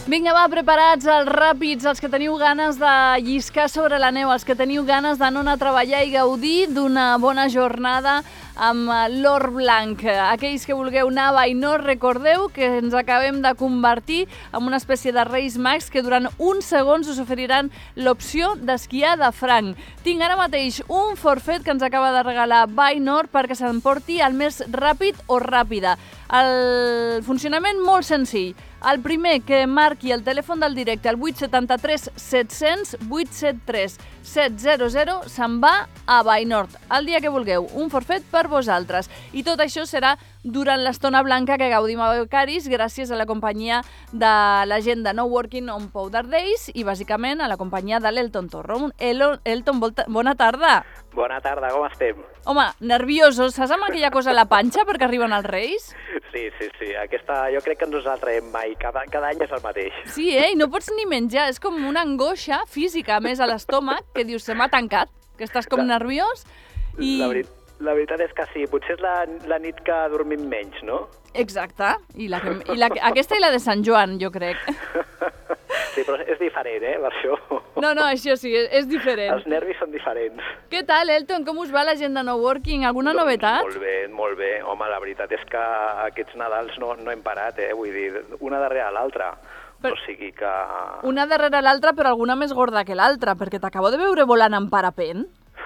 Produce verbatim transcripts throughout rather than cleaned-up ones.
Vinga, va, preparats els ràpids, els que teniu ganes de lliscar sobre la neu, els que teniu ganes de no anar a treballar i gaudir d'una bona jornada amb l'or blanc. Aquells que vulgueu anar a Vallnor, recordeu que ens acabem de convertir en una espècie de Reis Mags que durant uns segons us oferiran l'opció d'esquiar de franc. Tinc ara mateix un forfet que ens acaba de regalar Vallnor perquè s'emporti el més ràpid o ràpida. El funcionament molt senzill. El primer que marqui el telèfon del directe, el vuit set tres set zero zero vuit set tres set zero zero, se'n va a Vallnor. El dia que vulgueu, un forfet per vosaltres. I tot això serà durant l'estona blanca que gaudim a Becaris gràcies a la companyia de la gent de No Working on Powder Days i bàsicament a la companyia de l'Elton Torro. Elton, bona tarda. Bona tarda, com estem? Home, nerviosos, saps amb aquella cosa a la panxa perquè arriben els Reis? Sí, sí, sí, aquesta jo crec que no ens la traiem mai, cada, cada any és el mateix. Sí, eh? I no pots ni menjar, és com una angoixa física, a més a l'estómac, que dius, se m'ha tancat, que estàs com la... nerviós. I... La, veri... la veritat és que sí, potser és la, la nit que dormim menys, no? Exacte, i, la que... I la... aquesta i la de Sant Joan, jo crec. Sí, però és diferent, eh, per això. No, no, això sí, és diferent. Els nervis són diferents. Què tal, Elton? Com us va la gent de No Working? Alguna doncs, novetat? Molt bé, molt bé. Home, la veritat és que aquests Nadals no, no hem parat, eh? Vull dir, una darrere l'altra. Però... O sigui que... Una darrere l'altra, però alguna més gorda que l'altra, perquè t'acabo de veure volant en parapent.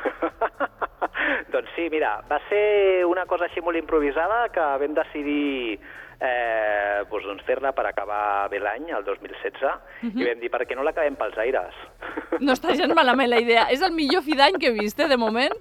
Doncs sí, mira, va ser una cosa així molt improvisada que vam decidir eh, doncs, doncs fer-la per acabar bé l'any, el dos mil setze, uh-huh. I vam dir, per què no l'acabem pels aires? No està gens malament la idea. És el millor fi d'any que he vist, eh, de moment.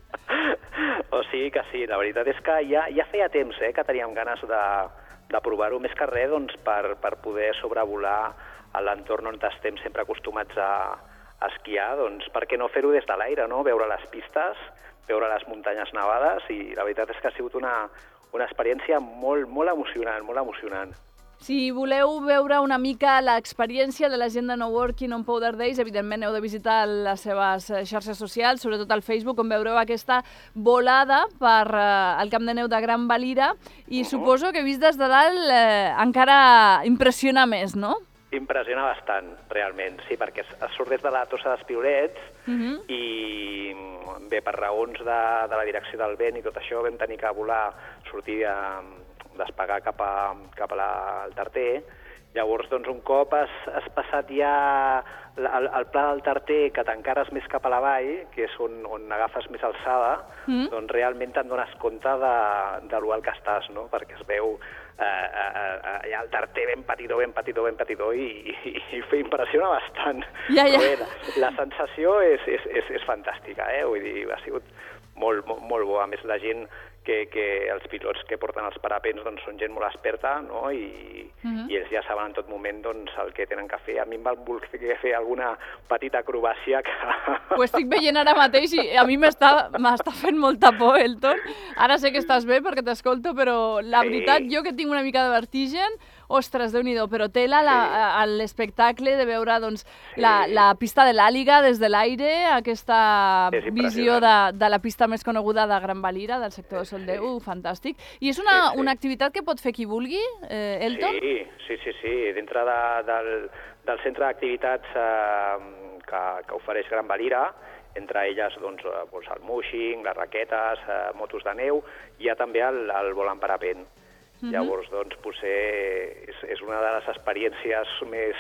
O sigui que sí, la veritat és que ja, ja feia temps eh, que teníem ganes de, de provar-ho, més que res doncs, per, per poder sobrevolar a l'entorn on estem sempre acostumats a, a esquiar, doncs per què no fer-ho des de l'aire, no? Veure les pistes, veure les muntanyes nevades, i la veritat és que ha sigut una, una experiència molt, molt emocionant, molt emocionant. Si voleu veure una mica l'experiència de la gent de No Working on Powder Days, evidentment heu de visitar les seves xarxes socials, sobretot al Facebook, on veureu aquesta volada per eh, el camp de neu de Gran Valira, i uh-huh. Suposo que vist des de dalt eh, encara impressiona més, no? Impressiona bastant, realment, sí, perquè es surt des de la Tossa dels Piolets uh-huh. I bé, per raons de, de la direcció del vent i tot això vam tenir que volar, sortir a despegar cap, a, cap a la, al Tarter. Llavors, doncs, un cop has, has passat ja el, el pla del Tarter, que t'encares més cap a la vall, que és on, on agafes més alçada, mm. doncs realment te'n dones compte de, de l'alt que estàs, no? Perquè es veu eh, eh, allà el Tarter ben petitó, ben petitó, ben petitó, i, i, i impressiona bastant. Ja, ja. Bé, la, la sensació és, és, és, és fantàstica, eh? Vull dir, ha sigut molt, molt, molt bo. A més, la gent que, que els pilots que porten els parapents doncs, són gent molt experta, no? I, uh-huh. I ells ja saben en tot moment doncs, el que tenen que fer. A mi em va voler fer alguna petita acrobàcia que... Ho estic veient ara mateix i a mi m'està fent molta por, Elton. Ara sé que estàs bé perquè t'escolto, però la sí. veritat, jo que tinc una mica de vertigen, ostres, Déu-n'hi-do, però tela sí. l'espectacle de veure doncs, sí. la, la pista de l'Àliga des de l'aire, aquesta visió de, de la pista més coneguda de Gran Valira, del sector de Soldeu, sí. Fantàstic. I és una, sí, sí. una activitat que pot fer qui vulgui, eh, Elton? Sí, sí, sí, sí. Dintre de, del, del centre d'activitats eh, que, que ofereix Gran Valira, entre elles doncs, doncs, el mushing, les raquetes, eh, motos de neu, hi ha també el, el vol en parapent. Uh-huh. Llavors, doncs, potser és, és una de les experiències més,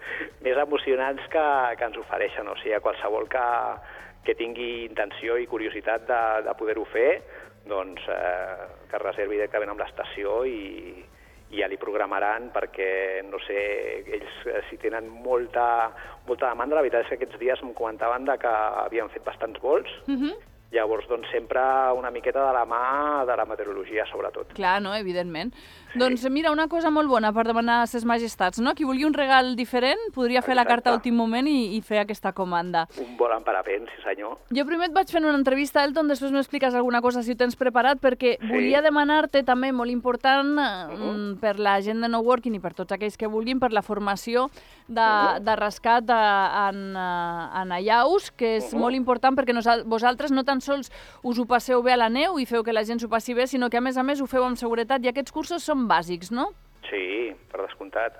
més emocionants que, que ens ofereixen. O sigui, qualsevol que, que tingui intenció i curiositat de, de poder-ho fer, doncs eh, que reservi directament amb l'estació i, i ja li programaran perquè, no sé, ells si tenen molta, molta demanda. La veritat és que aquests dies em comentaven de que havien fet bastants vols. Uh-huh. Llavors, doncs, sempre una miqueta de la mà de la meteorologia, sobretot. Clar, no?, evidentment. Sí. Doncs mira, una cosa molt bona per demanar a ses majestats, no? Qui vulgui un regal diferent podria fer Exacte. La carta a últim moment i, i fer aquesta comanda. Un vol en parapent, sí senyor. Jo primer et vaig fent una entrevista, Elton, després m'expliques alguna cosa si ho tens preparat, perquè sí. volia demanar-te també, molt important, uh-huh. per la gent de No Working i per tots aquells que vulguin, per la formació de, uh-huh. de rescat en, en allaus, que és uh-huh. molt important perquè nosal- vosaltres no tan sols us ho passeu bé a la neu i feu que la gent s'ho passi bé, sinó que a més a més ho feu amb seguretat i aquests cursos són bàsics, no? Sí, per descomptat. O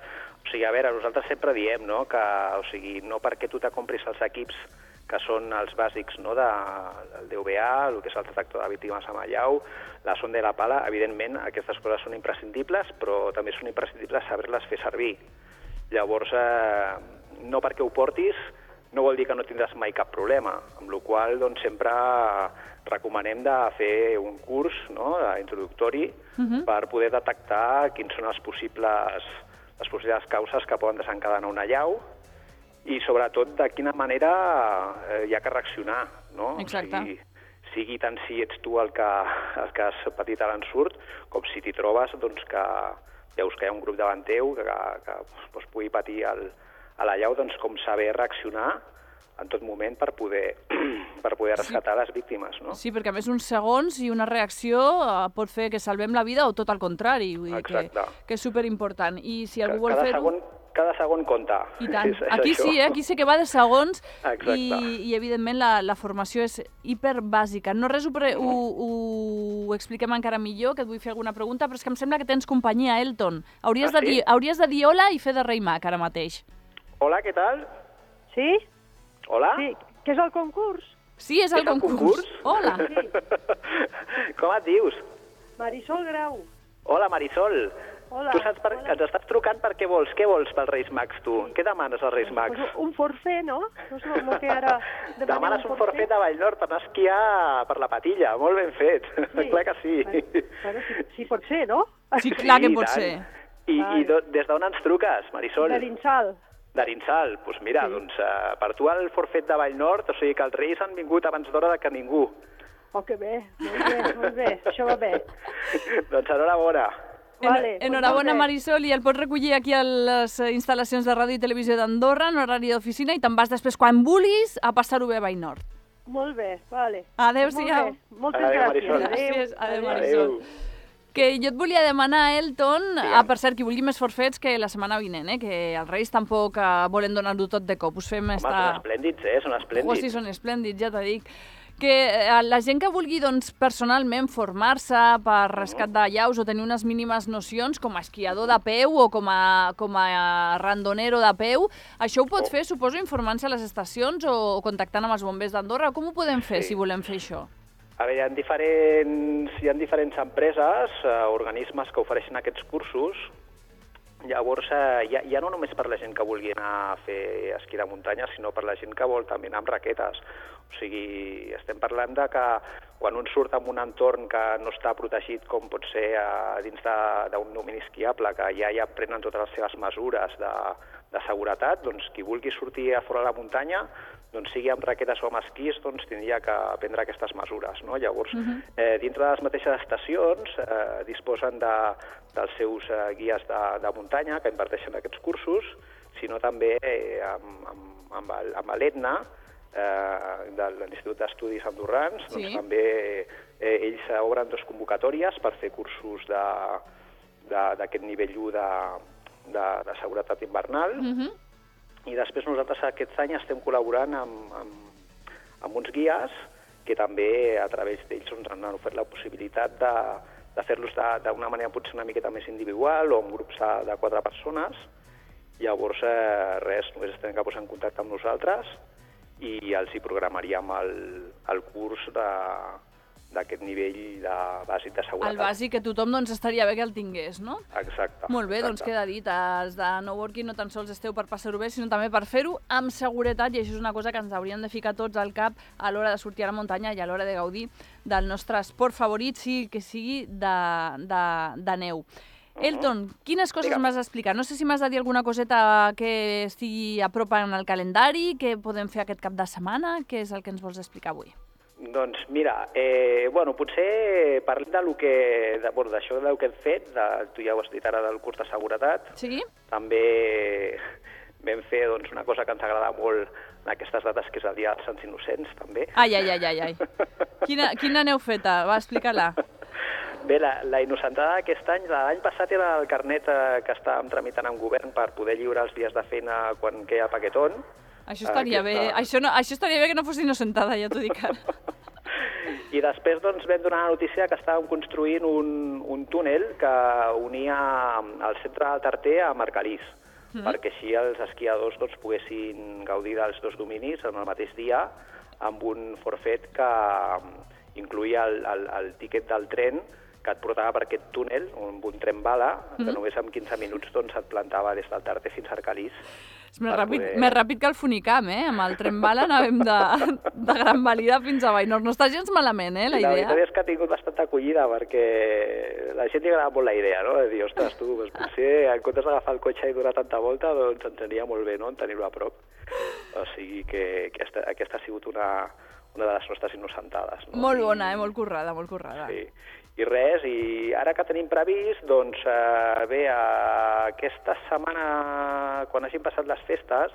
O sigui, a veure, nosaltres sempre diem, no?, que, o sigui, no perquè tu te compris els equips que són els bàsics, no?, de, del D V A, el que és el detector de víctimes amb allau, la sonda i la pala, evidentment aquestes coses són imprescindibles, però també són imprescindibles saber-les fer servir. Llavors, eh, no perquè ho portis, no vol dir que no tindràs mai cap problema, amb la qual cosa doncs, sempre recomanem de fer un curs, no?, introductori, uh-huh. per poder detectar quins són els possibles, les possibles causes que poden desencadenar una allau i, sobretot, de quina manera eh, hi ha que reaccionar, no? Exacte. O sigui, sigui tant si ets tu el que, el que has patit a l'ensurt, com si t'hi trobes, doncs, que veus que hi ha un grup davant teu que, que, que doncs, pugui patir el, a l'allau, doncs, com saber reaccionar en tot moment per poder, per poder rescatar sí. les víctimes, no? Sí, perquè a més uns segons i una reacció pot fer que salvem la vida o tot al contrari, vull dir que, que és superimportant. I si algú vol fer-ho... Segon, cada segon compta. I tant. És, és aquí això. sí, eh? Aquí sí que va de segons i, i evidentment la, la formació és hiperbàsica. No res ho, pre, ho, ho, ho expliquem encara millor, que et vull fer alguna pregunta, però és que em sembla que tens companyia, Elton. Hauries, ah, de, sí? dir, hauries de dir hola i fer de rei mag ara mateix. Hola, què tal? Sí? Hola? Sí, que és el concurs. Sí, és el és concurs. El concurs? Hola. Sí. Com et dius? Marisol Grau. Hola, Marisol. Hola. Tu saps per... Hola. Ens estàs trucant per què vols? Què vols pels Reis Mags, tu? Sí. Què demanes als Reis Mags? Pues un forfait, no? No és el que ara... Demanes un forfait de Vallnord per anar a esquiar per la Patilla. Molt ben fet. Sí. Clar que sí. Bueno, bueno, sí, sí pot ser, no? Sí, clar que sí, pot tant. ser. I, i do, des d'on ens truques, Marisol? De l'Insal. D'Arinsal. Doncs pues mira, sí. doncs, uh, per tu el forfait de Vallnord, o sigui que els Reis han vingut abans d'hora que ningú. Oh, que bé, molt bé, molt bé, això va bé. Doncs enhorabona. Vale, en, enhorabona, Marisol, i el pots recollir aquí a les instal·lacions de ràdio i televisió d'Andorra, en horari d'oficina, i te'n vas després, quan vulguis, a passar-ho bé a Vallnord. Molt bé, vale. Adéu-siau. Moltes Adéu, gràcies. Marisol. Gràcies, adéu, Adéu. Marisol. Que jo et volia demanar, Elton, ah, per cert, qui vulgui més forfets que la setmana vinent, eh? Que els Reis tampoc eh, volen donar-ho tot de cop. Us fem Home, esta... són esplèndids, eh? Són esplèndids. Oh, sí, són esplèndids, ja t'ho dic. Que eh, la gent que vulgui doncs, personalment formar-se per rescat de llaus o tenir unes mínimes nocions com a esquiador de peu o com a, com a randonero de peu, això ho pot Oh. fer, suposo, informant-se a les estacions o contactant amb els bombers d'Andorra. Com ho podem fer, Sí. si volem fer això? A veure, hi ha diferents, hi ha diferents empreses, eh, organismes que ofereixen aquests cursos. Llavors, eh, ja, ja no només per la gent que vulgui anar a fer esquí de muntanya, sinó per la gent que vol també anar amb raquetes. O sigui, estem parlant de que quan un surt en un entorn que no està protegit, com pot ser a dins d'un domini esquiable, que ja ja prenen totes les seves mesures de, de seguretat, doncs qui vulgui sortir a fora de la muntanya, doncs sigui amb raquetes o amb esquís, doncs tindria que prendre aquestes mesures, no? Llavors, uh-huh. eh, dintre de les mateixes estacions eh, disposen de, dels seus eh, guies de, de muntanya que imparteixen aquests cursos, sinó també eh, amb, amb, amb, el, amb l'Etna, eh, de l'Institut d'Estudis Andorrans, sí. doncs també eh, ells obren dos convocatòries per fer cursos d'aquest nivell u de, de, de seguretat invernal, uh-huh. i després nosaltres aquest any estem col·laborant amb, amb, amb uns guies que també a través d'ells ens han ofert la possibilitat de, de fer-los d'una manera potser una miqueta més individual o en grups de, de quatre persones. Llavors, eh, res, només es tenen que posar en contacte amb nosaltres i els hi programaríem el, el curs de d'aquest nivell de bàsic de seguretat. El bàsic que tothom doncs, estaria bé que el tingués, no? Exacte. Molt bé, exacte. Doncs queda dit. Els de No Working no tan sols esteu per passar-ho bé, sinó també per fer-ho amb seguretat, i això és una cosa que ens hauríem de ficar tots al cap a l'hora de sortir a la muntanya i a l'hora de gaudir del nostre esport favorit, sigui que sigui de, de, de neu. Uh-huh. Elton, quines coses m'has d'explicar? No sé si m'has de dir alguna coseta que estigui a prop en el calendari, que podem fer aquest cap de setmana, què és el que ens vols explicar avui? Doncs mira, eh, bueno, potser parlem de lo que, de, bueno, d'això del que hem fet, de, tu ja ho has dit ara del curs de seguretat. Sí. També vam fer doncs, una cosa que ens agrada molt en aquestes dates, que és el Dia dels Sants Innocents, també. Ai, ai, ai, ai, ai. Quina, quina n'heu feta? Va, explica-la. Bé, la, la innocentada d'aquest any, l'any passat era el carnet eh, que estàvem tramitant en govern per poder lliurar els dies de feina quan queia paquetón. Això estaria Aquesta... bé. Això, no, això estaria bé que no fos innocentada, ja t'ho dic ara. I després doncs, vam donar la notícia que estàvem construint un, un túnel que unia el centre del Tarter a Margalís. mm. perquè així els esquiadors doncs, poguessin gaudir dels dos dominis en el mateix dia amb un forfet que incluïa el, el, el tíquet del tren que et portava per aquest túnel, amb un tren bala, mm. que només en quinze minuts doncs, et plantava des del Tarter fins a Arcalís. És més ràpid, poder... més ràpid que el Funicam, eh? Amb el tren bala anàvem de, de Gran Valida fins a Vallnor. No està gens malament, eh, la idea? La veritat és que ha tingut bastanta acollida perquè la gent li agrada molt la idea, no? De dir, ostres, tu, doncs, potser en comptes d'agafar el cotxe i donar tanta volta, doncs ens aniria molt bé, no?, tenir-ho a prop. O sigui que, que aquesta, aquesta ha sigut una, una de les nostres innocentades. No? Molt bona, eh? Molt currada, molt currada. Sí. I res, i ara que tenim previst, doncs, eh, bé, eh, aquesta setmana, quan hagin passat les festes,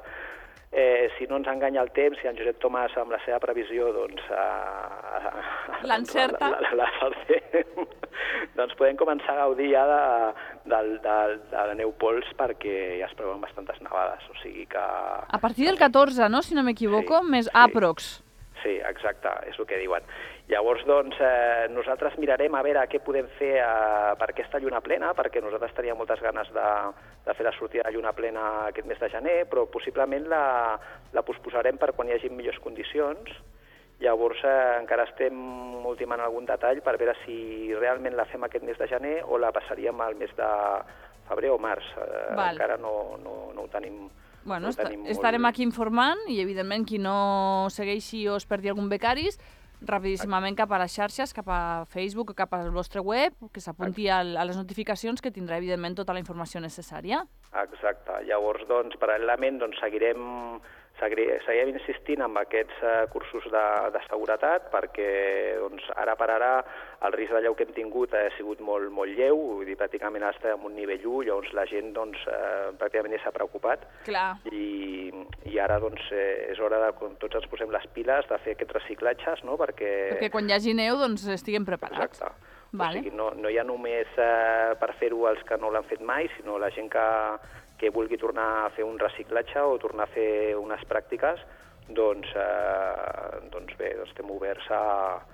eh, si no ens enganya el temps, si en Josep Tomàs amb la seva previsió, doncs... Eh, L'encerta. La, la, la, doncs podem començar a gaudir ja de, de, de, de la neu pols perquè ja es preveuen bastantes nevades, o sigui que... A partir del catorze, no?, si no m'equivoco, sí, més sí. aprox. Sí, exacte, és el que diuen. Llavors, doncs, eh, nosaltres mirarem a veure què podem fer eh, per aquesta lluna plena, perquè nosaltres teníem moltes ganes de, de fer la sortida de lluna plena aquest mes de gener, però possiblement la, la posposarem per quan hi hagi millors condicions. Llavors, eh, encara estem ultimant algun detall per veure si realment la fem aquest mes de gener o la passaríem al mes de febrer o març. Eh, encara no, no, no ho tenim... Bueno, no est estarem molt... aquí informant i, evidentment, qui no segueixi o es perdi algun becaris, rapidíssimament cap a les xarxes, cap a Facebook, cap al vostre web, que s'apunti a les notificacions, que tindrà, evidentment, tota la informació necessària. Exacte. Llavors, doncs, paral·lelament, doncs, seguirem, seguirem insistint en aquests uh, cursos de, de seguretat, perquè doncs, ara per ara el risc de lleu que hem tingut ha sigut molt, molt lleu, vull dir, pràcticament està en un nivell u, llavors la gent doncs, eh, pràcticament s'ha preocupat. Clar. I, i ara doncs, eh, és hora de, quan tots ens posem les piles, de fer aquests reciclatges, no?, perquè... Perquè quan hi hagi neu, doncs, estiguem preparats. Exacte. Vale. O sigui, no, no hi ha només eh, per fer-ho els que no l'han fet mai, sinó la gent que, que vulgui tornar a fer un reciclatge o tornar a fer unes pràctiques, doncs, eh, doncs bé, doncs estem oberts a,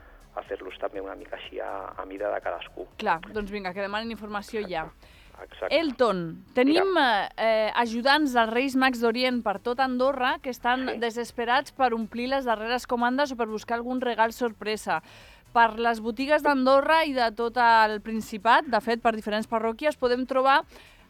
a fer-los també una mica així a, a mida de cadascú. Clar, doncs vinga, que demanen informació ja. Exacte. Elton, tenim eh, ajudants dels Reis Mags d'Orient per tot Andorra que estan sí. desesperats per omplir les darreres comandes o per buscar algun regal sorpresa. Per les botigues d'Andorra i de tot el Principat, de fet, per diferents parròquies, podem trobar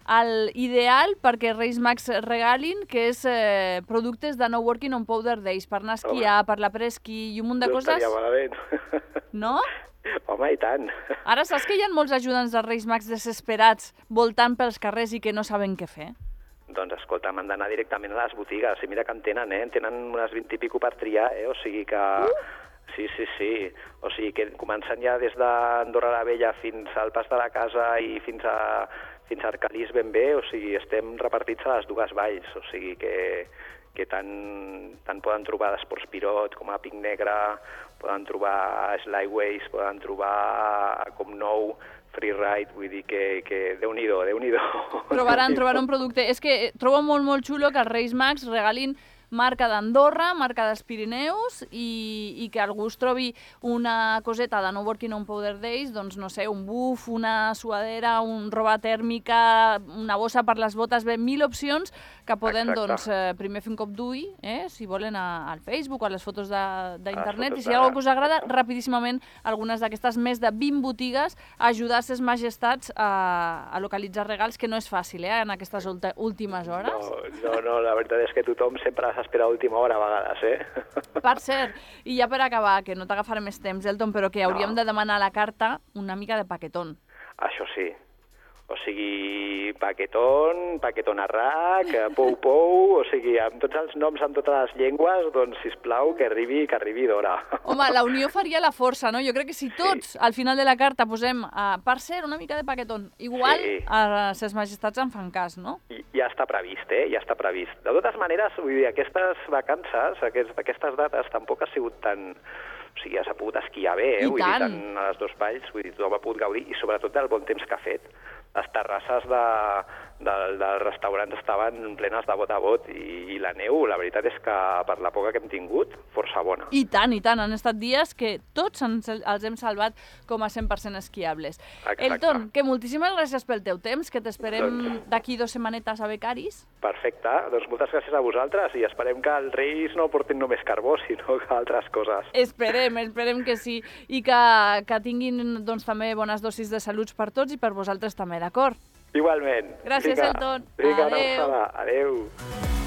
l'ideal perquè Reis Mags regalin, que és eh, productes de No Working on Powder Days, per anar a esquiar, per la presqui i un munt de no coses. Estaria malament. No? Home, i tant. Ara saps que hi ha molts ajudants dels Reis Mags desesperats voltant pels carrers i que no saben què fer? Doncs escolta, m'han d'anar directament a les botigues. I mira que en tenen, eh? En tenen unes vint i pico per triar, eh? O sigui que... Uh! Sí, sí, sí. O sigui que començant ja des d'Andorra la Vella fins al Pas de la Casa i fins a, fins a Arcalís ben bé, o sigui, estem repartits a les dues valls, o sigui que, que tant, tant poden trobar d'Esports Pirot com a Pic Negre, poden trobar Slyways, poden trobar com nou Freeride, vull dir que, que Déu-n'hi-do, Déu-n'hi-do. Trobaran, trobaran un producte. És que trobo molt, molt xulo que els Reis Mags regalin marca d'Andorra, marca dels Pirineus i, i que algú es trobi una coseta de No Working on Powder Days, doncs no sé, un buf, una suadera, un roba tèrmica, una bossa per les botes, bé, mil opcions que poden doncs, eh, primer fer un cop d'ull, eh, si volen a, al Facebook o a les fotos d'internet, i si hi ha alguna que us agrada, rapidíssimament algunes d'aquestes més de vint botigues ajudar ses majestats a, a localitzar regals, que no és fàcil, eh, en aquestes últimes hores. No, no, no, la veritat és que tothom sempre s'espera a última hora a vegades, eh? Per cert, i ja per acabar, que no t'agafaré més temps, Elton, però que hauríem no. de demanar a la carta una mica de paquetón. Això sí. O sigui, paquetón, paquetón arrac, pou-pou, o sigui, amb tots els noms, amb totes les llengües, doncs, sisplau, que arribi, que arribi d'hora. Home, la unió faria la força, no? Jo crec que si tots, sí. al final de la carta, posem, uh, per cert, una mica de paquetón, igual sí. a ses majestats en fan cas, no? I, ja està previst, eh? Ja està previst. De totes maneres, vull dir, aquestes vacances, aquests, aquestes dates, tampoc ha sigut tan... O sigui, ja s'ha pogut esquiar bé, eh? Vull dir, tant a les dues valls, vull dir, tothom ha pogut gaudir, i sobretot del bon temps que ha fet. Les terrasses de, del, dels restaurants estaven plenes de bot a bot i, i la neu, la veritat és que per la poca que hem tingut, força bona. I tant, i tant. Han estat dies que tots ens, els hem salvat com a cent per cent esquiables. Exacte. Elton, que moltíssimes gràcies pel teu temps, que t'esperem Doncs- d'aquí dues setmanetes a Becaris. Perfecte, doncs moltes gràcies a vosaltres i esperem que els Reis no portin només carbó, sinó que altres coses. Esperem, esperem que sí, i que, que tinguin doncs, també bones dosis de saluts per tots i per vosaltres també, d'acord? Igualment. Gràcies, Vinga, Elton. Vinga, Adéu. una abraçada. Adéu.